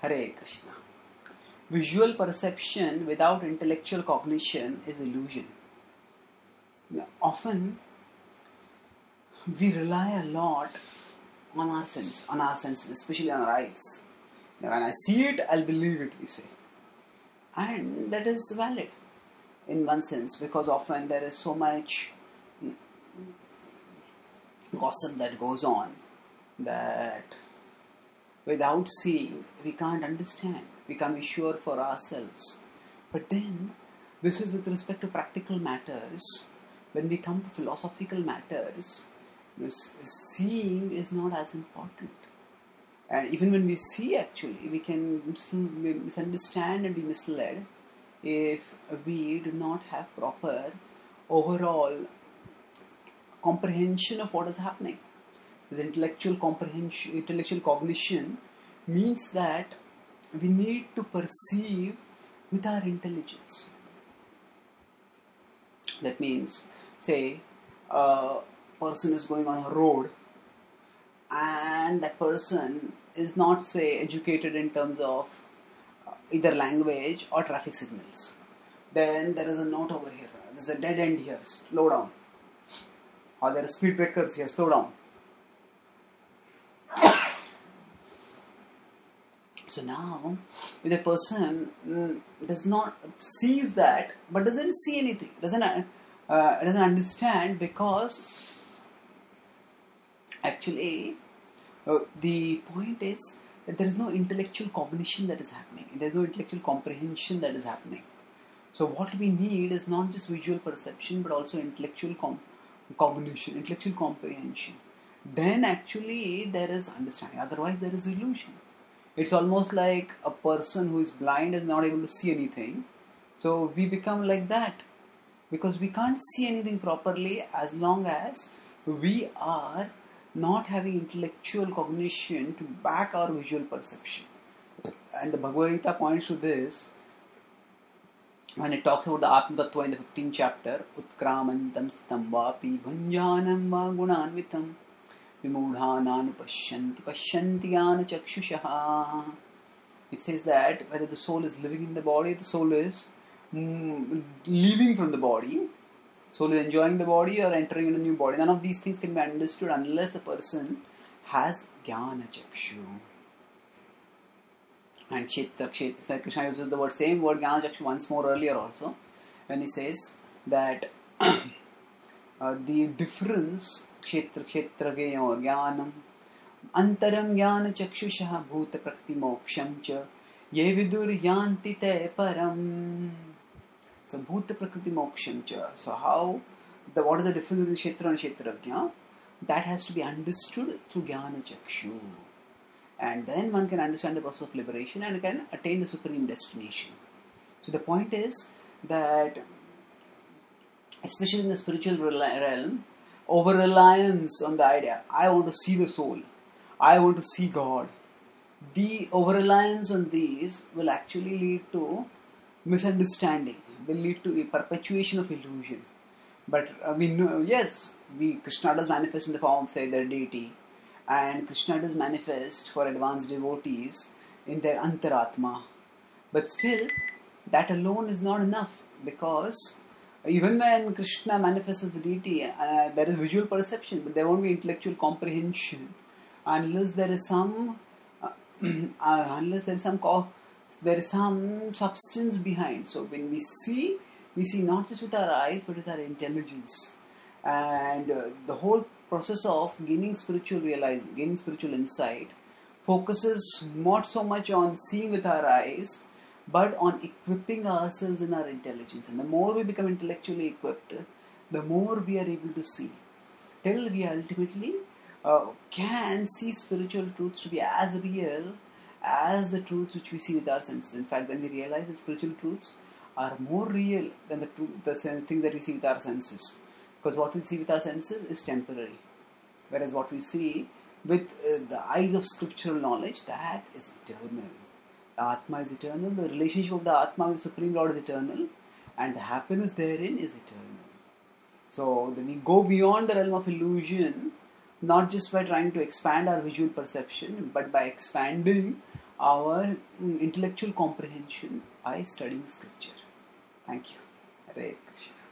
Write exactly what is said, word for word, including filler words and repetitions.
Hare Krishna. Visual perception without intellectual cognition is illusion. Now, often we rely a lot on our sense, on our senses, especially on our eyes. Now, when I see it, I'll believe it, we say. And that is valid in one sense, because often there is so much gossip that goes on that without seeing, we can't understand. We can't be sure for ourselves. But then, this is with respect to practical matters. When we come to philosophical matters, seeing is not as important. And even when we see, actually, we can misunderstand and be misled if we do not have proper overall comprehension of what is happening. The intellectual comprehension, intellectual cognition means that we need to perceive with our intelligence. That means, say, a person is going on a road and that person is not, say, educated in terms of either language or traffic signals. Then there is a note over here. There's a dead end here. Slow down. Or there are speed breakers here. Slow down. So now, if a person mm, does not sees that, but doesn't see anything, doesn't uh, doesn't understand, because actually uh, the point is that there is no intellectual cognition that is happening. There is no intellectual comprehension that is happening. So what we need is not just visual perception, but also intellectual com- cognition, intellectual comprehension. Then actually there is understanding. Otherwise there is illusion. It's almost like a person who is blind is not able to see anything. So we become like that, because we can't see anything properly as long as we are not having intellectual cognition to back our visual perception. And the Bhagavad Gita points to this when it talks about the Atma Tattva in the fifteenth chapter. Utkramantam stam vapi bhanjanam va gunanvitam vimudhananu pashyanti pashyanti jnana chakshushaha. It says that whether the soul is living in the body, the soul is mm, leaving from the body, soul is enjoying the body or entering in a new body. None of these things can be understood unless a person has jnana chakshu. And Kshetra, Kshetra, Krishna uses the word, same word jnana chakshu once more earlier also, when he says that uh, the difference Kshetra Kshetra Geyor Jnanam Antaram Jnana Chakshusha Bhuta Prakriti Moksham Cha Ye Vidur Yanti Te Param. So Bhuta Prakriti Moksham Cha. So how, the what is the difference between Kshetra and Kshetrajna? That has to be understood through Jnana Chakshu. And then one can understand the process of liberation and can attain the supreme destination. So the point is that, especially in the spiritual realm, over-reliance on the idea, I want to see the soul, I want to see God, the over-reliance on these will actually lead to misunderstanding, will lead to a perpetuation of illusion. But uh, we know, yes, we Krishna does manifest in the form of, say, their deity, and Krishna does manifest for advanced devotees in their antaratma. But still, that alone is not enough, because even when Krishna manifests as the deity, uh, there is visual perception, but there won't be intellectual comprehension unless there is some, uh, uh, unless there is some, co- there is some substance behind. So when we see, we see not just with our eyes, but with our intelligence. And uh, the whole process of gaining spiritual realizing, gaining spiritual insight, focuses not so much on seeing with our eyes, but on equipping ourselves in our intelligence. And the more we become intellectually equipped, the more we are able to see, till we ultimately uh, can see spiritual truths to be as real as the truths which we see with our senses. In fact, when we realize that spiritual truths are more real than the, truth, the things that we see with our senses. Because what we see with our senses is temporary. Whereas what we see with uh, the eyes of scriptural knowledge, that is eternal. The Atma is eternal, the relationship of the Atma with the Supreme Lord is eternal, and the happiness therein is eternal. So we go beyond the realm of illusion, not just by trying to expand our visual perception, but by expanding our mm, intellectual comprehension by studying scripture. Thank you. Hare Krishna.